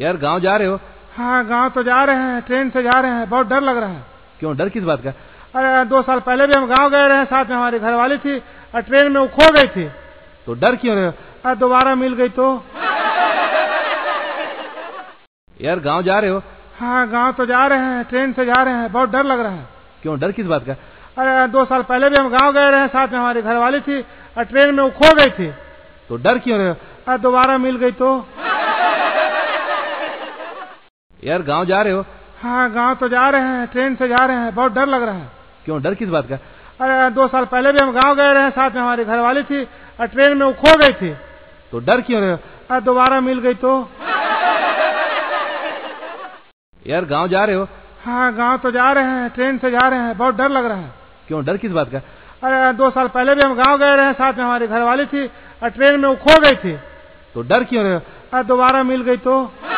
यार गांव जा रहे हो? हाँ गांव तो जा रहे हैं, ट्रेन से जा रहे हैं, बहुत डर लग रहा है। क्यों, डर किस बात का? अरे 2 साल पहले भी हम गांव गए रहे, साथ में हमारी घरवाली थी और ट्रेन में वो खो गई थी। तो डर क्यों रहे हो? अरे दोबारा मिल गई तो। यार गांव जा रहे हो? हाँ गांव तो जा रहे हैं, ट्रेन से जा रहे हैं, बहुत डर लग रहा है। क्यों, डर किस बात का? अरे 2 साल पहले भी हम गांव गए रहे, साथ में हमारी घरवाली थी और ट्रेन में वो खो गई थी। तो डर क्यों रहे हो? अरे दोबारा मिल गई तो। यार गांव जा रहे हो? हाँ गांव तो जा रहे हैं, ट्रेन से जा रहे हैं, बहुत डर लग रहा है। क्यों, डर किस बात का? अरे 2 साल पहले भी हम गांव गए रहे, साथ में हमारी घरवाली थी और ट्रेन में वो खो गई थी। तो डर क्यों रहे हो? अरे दोबारा मिल गई तो। यार गांव जा रहे हो? हाँ गांव तो जा रहे हैं, ट्रेन से जा रहे हैं, बहुत डर लग रहा है। क्यों, डर किस बात का? अरे 2 साल पहले भी हम गांव गए रहे, साथ में हमारी घरवाली थी और ट्रेन में वो खो गई थी। तो डर क्यों रहे हो? अरे दोबारा मिल गई तो।